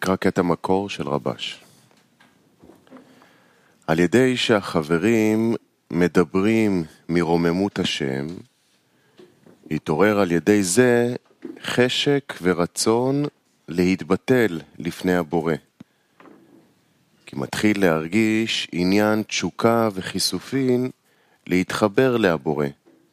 נקרא קטע מקור של רבש. על ידי שהחברים מדברים מרוממות השם, התעורר על ידי זה חשק ורצון להתבטל לפני הבורא. כי מתחיל להרגיש עניין תשוקה וחיסופין להתחבר להבורא.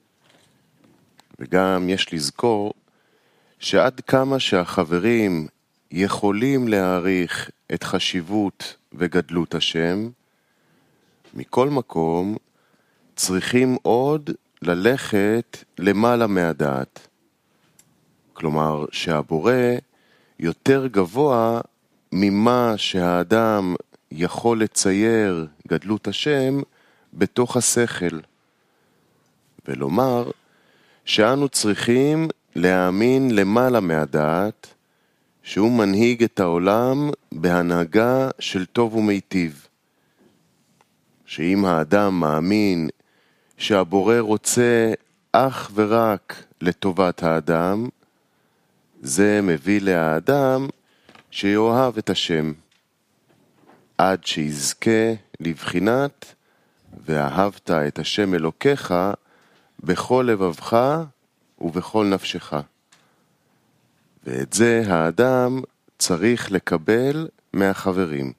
וגם יש לזכור שעד כמה שהחברים יכולים להעריך את חשיבות וגדלות השם, מכל מקום צריכים עוד ללכת למעלה מהדעת. כלומר שהבורא יותר גבוה ממה שהאדם יכול לצייר גדלות השם בתוך השכל. ולומר שאנו צריכים להאמין למעלה מהדעת שהוא מנהיג את העולם בהנהגה של טוב ומיטיב. שאם האדם מאמין שהבורא רוצה אך ורק לטובת האדם, זה מביא לאדם שיאהב את השם, עד שיזכה לבחינת ואהבת את השם אלוקיך בכל לבבך ובכל נפשך. ואת זה האדם צריך לקבל מהחברים.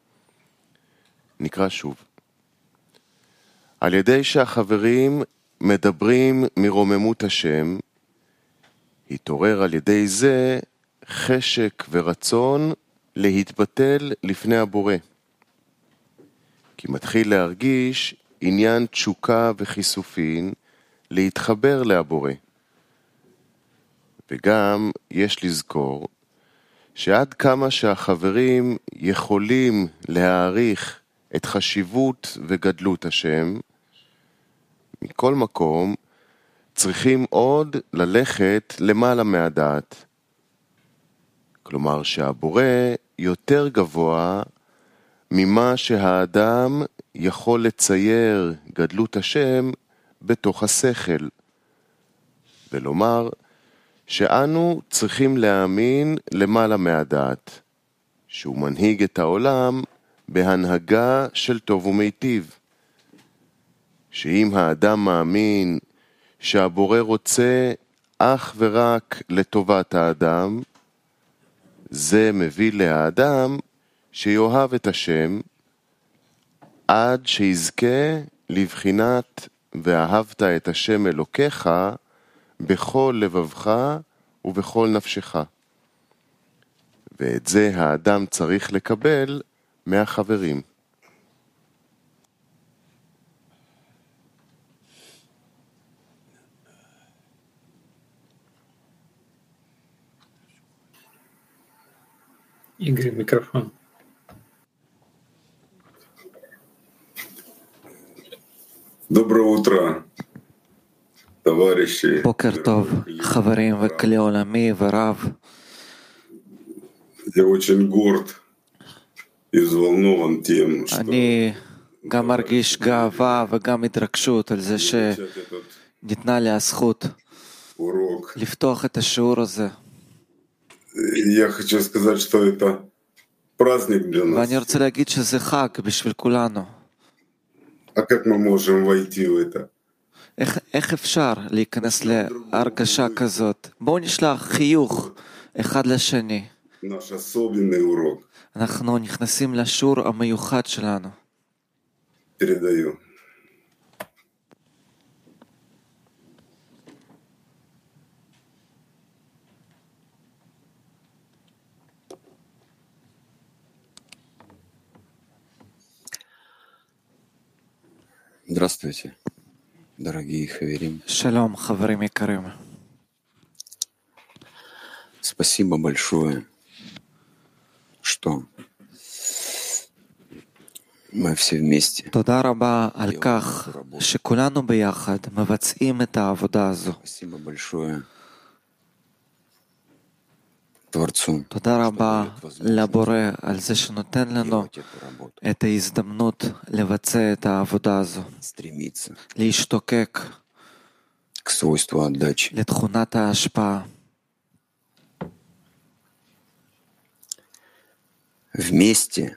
נקרא שוב. על ידי שהחברים מדברים מרוממות השם, התעורר על ידי זה חשק ורצון להתבטל לפני הבורא. כי מתחיל להרגיש עניין תשוקה וחיסופין להתחבר להבורא. וגם יש לזכור שעד כמה שהחברים יכולים להעריך את חשיבות וגדלות השם, מכל מקום צריכים עוד ללכת למעלה מהדעת. כלומר שהבורא יותר גבוה ממה שהאדם יכול לצייר גדלות השם בתוך השכל. ולומר שאנו צריכים להאמין למעלה מהדעת, שהוא מנהיג את העולם בהנהגה של טוב ומיטיב. שאם האדם מאמין שהבורא רוצה אך ורק לטובת האדם, זה מביא לאדם שיאהב את השם, עד שיזכה לבחינת ואהבת את השם אלוקיך בכל לבבך ובכל נפשך. ואת זה האדם צריך לקבל מהחברים. Игорь, микрофон. Доброе утро, товарищи. בוקר טוב, חברים וכלי עולמי ורב. Я очень горд и взволнован тем, что אני גם מרגיש גאווה וגם התרגשות על זה שניתנה לי הזכות урок. לפתוח את השיעור הזה. Я хочу сказать, что это праздник для нас. ואני רוצה להגיד שזה חג בשביל כולנו. А как мы можем войти в это? איך אפשר להיכנס להרגשה כזאת? בואו נשלח חיוך אחד לשני. Наш особенный урок. אנחנו נכנסים לשיעור המיוחד שלנו. Передаю. Здравствуйте, дорогие хаверим. שלום, חברים יקרים. Спасибо большое, что мы все вместе. תודה רבה על כך שכולנו ביחד מבצעים את העבודה הזו. Спасибо большое Творцу. תודה רבה לבורא על זה שנותן לנו делать эту работу, את ההזדמנות לבצע את העבודה הזו. стремиться להשתוקק к свойству отдачи. לתכונת ההשפעה. вместе,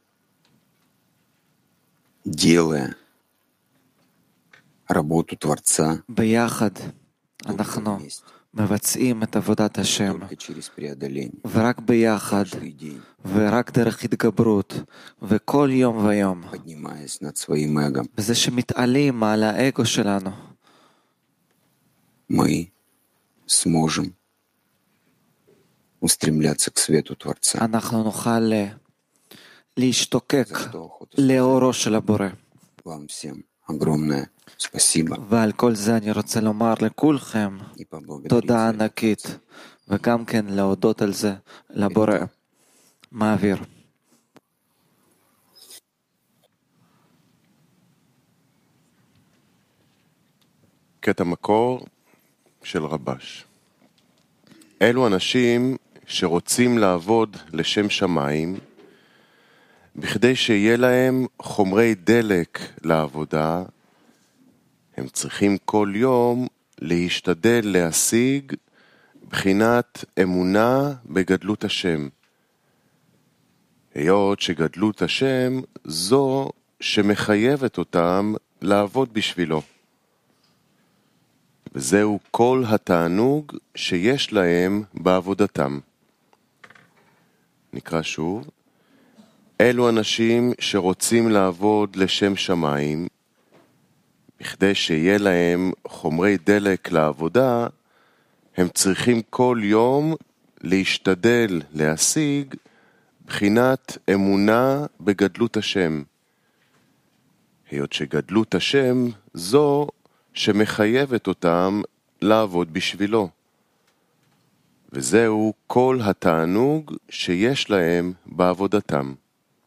делая работу Творца ביחד только אנחנו вместе, מבצעים את עבודת השם, только через преодоление, ורק ביחד, каждый день, ורק דרך התגברות, וכל יום ויום, поднимаясь над своим эго, בזה שמתעלים על האגו שלנו, мы сможем устремляться к свету Творца. אנחנו נוכל להשתוקק За что охота לאורו של הבורא. вам всем огромное спасибо ועל כל זה אני רוצה לומר לכולכם и поблагодарить תודה за это. ענקית, וגם כן להודות על זה לבורא. מעביר. קטע מקור של רבש. אלו אנשים שרוצים לעבוד לשם שמיים, בכדי שיהיה להם חומרי דלק לעבודה, הם צריכים כל יום להשתדל להשיג בחינת אמונה בגדלות השם. היות שגדלות השם זו שמחייבת אותם לעבוד בשבילו. וזהו כל התענוג שיש להם בעבודתם. נקרא שוב. אלו אנשים שרוצים לעבוד לשם שמיים, בכדי שיהיה להם חומרי דלק לעבודה, הם צריכים כל יום להשתדל להשיג בחינת אמונה בגדלות השם. היות שגדלות השם זו שמחייבת אותם לעבוד בשבילו. וזהו כל התענוג שיש להם בעבודתם.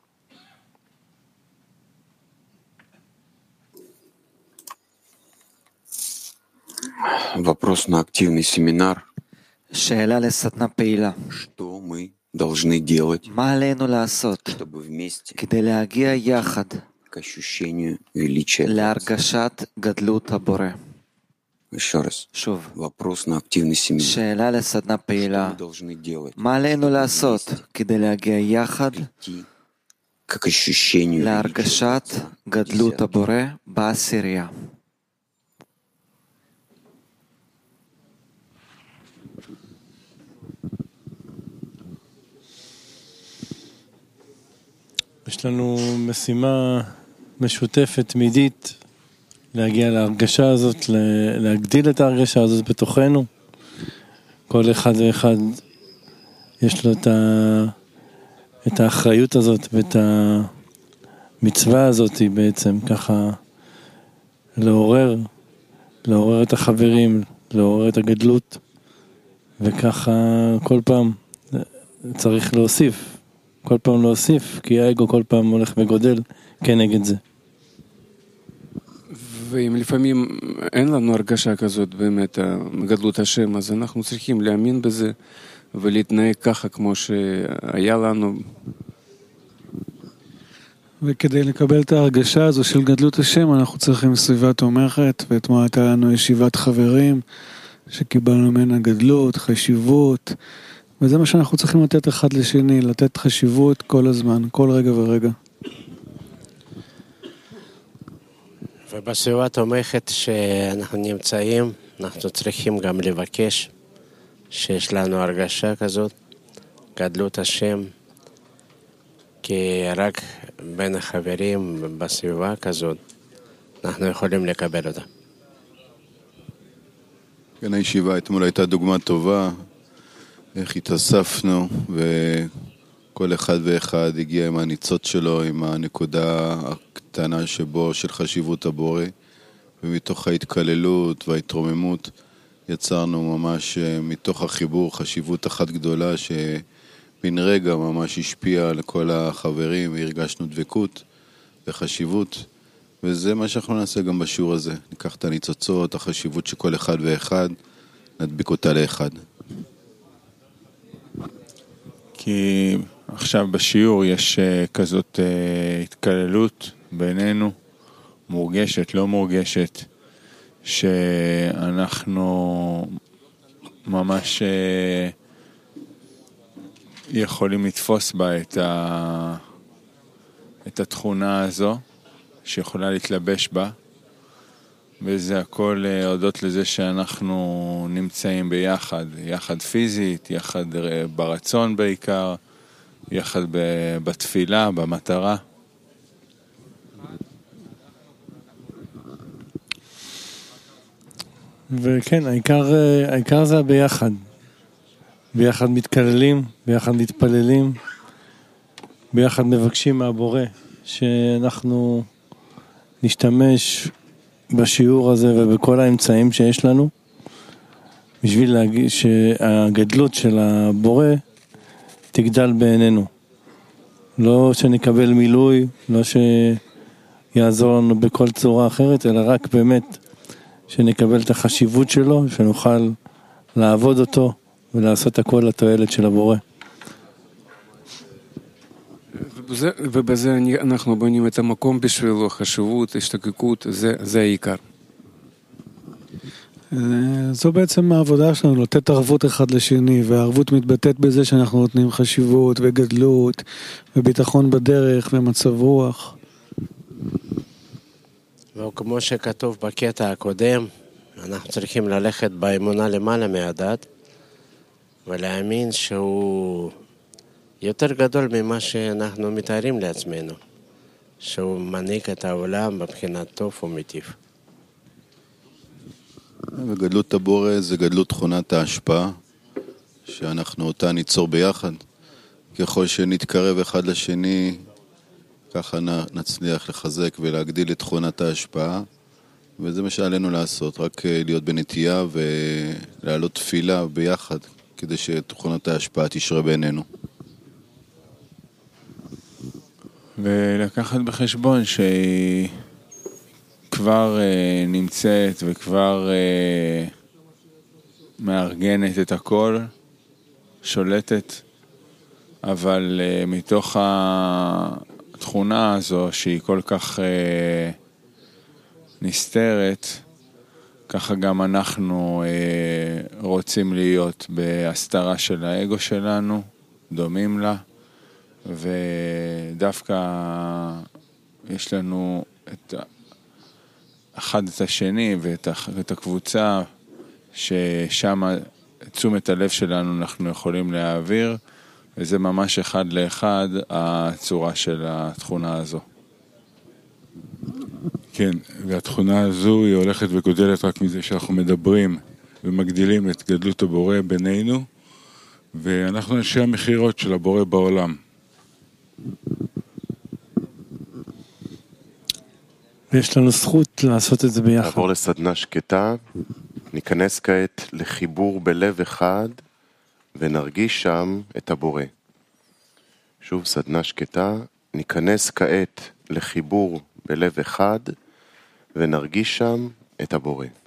Вопрос на активный семинар. שאלה לסדנה פעילה. Что мы должны делать, מה עלינו לעשות чтобы вместе כדי להגיע יחד к ощущению величия Творца? להרגשת גדלות הבורא? Еще раз. שוב, Вопрос на активный семинар. שאלה לסדנה Что פעילה. мы должны делать, מה עלינו чтобы לעשות вместе כדי להגיע יחד прийти к ощущению величия להרגשת Творца? גדלות Десятки. הבורא בעשירייה? יש לנו משימה משותפת תמידית להגיע להרגשה הזאת, להגדיל את ההרגשה הזאת בתוכנו. כל אחד ואחד יש לו את האחריות הזאת ואת המצווה הזאת בעצם ככה לעורר את החברים, לעורר את הגדלות, וככה כל פעם צריך להוסיף. כל פעם להוסיף, כי האגו כל פעם הולך וגודל כנגד זה. ואם לפעמים אין לנו הרגשה כזאת באמת, גדלות השם, אז אנחנו צריכים להאמין בזה, ולהתנהג ככה כמו שהיה לנו. וכדי לקבל את ההרגשה הזו של גדלות השם, אנחנו צריכים סביבה תומכת, ואתמול הייתה לנו ישיבת חברים, שקיבלנו ממנה גדלות, חשיבות, וזה מה שאנחנו צריכים לתת אחד לשני, לתת חשיבות כל הזמן, כל רגע ורגע. ובסביבה תומכת שאנחנו נמצאים, אנחנו צריכים גם לבקש שיש לנו הרגשה כזאת, גדלות השם, כי רק בין החברים בסביבה כזאת, אנחנו יכולים לקבל אותה. כן, הישיבה אתמול הייתה דוגמה טובה, איך התאספנו, וכל אחד ואחד הגיע עם הניצוץ שלו, עם הנקודה הקטנה שבו של חשיבות הבורא, ומתוך ההתקללות וההתרוממות יצרנו ממש מתוך החיבור חשיבות אחת גדולה שבן רגע ממש השפיעה על כל החברים, והרגשנו דבקות וחשיבות, וזה מה שאנחנו נעשה גם בשיעור הזה. ניקח את הניצוצות, החשיבות של כל אחד ואחד, נדביק אותה לאחד. כי עכשיו בשיעור יש כזאת התקללות בינינו, מורגשת, לא מורגשת, שאנחנו ממש יכולים לתפוס בה את התכונה הזו, שיכולה להתלבש בה, וזה הכל הודות לזה שאנחנו נמצאים ביחד, יחד פיזית, יחד ברצון בעיקר, יחד בתפילה, במטרה. וכן, העיקר זה ביחד. ביחד מתקללים, ביחד מתפללים, ביחד מבקשים מהבורא שאנחנו נשתמש בשיעור הזה ובכל האמצעים שיש לנו בשביל להגיד שהגדלות של הבורא תגדל בעינינו. לא שנקבל מילוי, לא שיעזור לנו בכל צורה אחרת, אלא רק באמת שנקבל את החשיבות שלו, שנוכל לעבוד אותו ולעשות הכל לתועלת של הבורא. ובזה אנחנו בונים את המקום בשבילו, חשיבות, השתקקות, זה העיקר. זו בעצם העבודה שלנו, לתת ערבות אחד לשני, והערבות מתבטאת בזה שאנחנו נותנים חשיבות וגדלות וביטחון בדרך ומצב רוח. וכמו שכתוב בקטע הקודם, אנחנו צריכים ללכת באמונה למעלה מהדת, ולהאמין שהוא יותר גדול ממה שאנחנו מתארים לעצמנו, שהוא מנהיג את העולם בבחינת טוב ומיטיב. וגדלות הבורא זה גדלות תכונת ההשפעה, שאנחנו אותה ניצור ביחד. ככל שנתקרב אחד לשני, ככה נצליח לחזק ולהגדיל את תכונת ההשפעה, וזה מה שעלינו לעשות, רק להיות בנטייה ולהעלות תפילה ביחד, כדי שתכונת ההשפעה תשרה בינינו. ולקחת בחשבון שהיא כבר נמצאת וכבר מארגנת את הכל, שולטת, אבל מתוך התכונה הזו שהיא כל כך נסתרת, ככה גם אנחנו רוצים להיות בהסתרה של האגו שלנו, דומים לה, ודווקא יש לנו אחד את השני ואת הקבוצה ששם תשומת הלב שלנו אנחנו יכולים להעביר, וזה ממש אחד לאחד הצורה של התכונה הזו. כן, והתכונה הזו היא הולכת וגודלת רק מזה שאנחנו מדברים ומגדילים את גדלות הבורא בינינו, ואנחנו אנשי המחירות של הבורא בעולם. ויש לנו זכות לעשות את זה ביחד. נעבור לסדנה שקטה, ניכנס כעת לחיבור בלב אחד ונרגיש שם את הבורא. שוב סדנה שקטה, ניכנס כעת לחיבור בלב אחד ונרגיש שם את הבורא.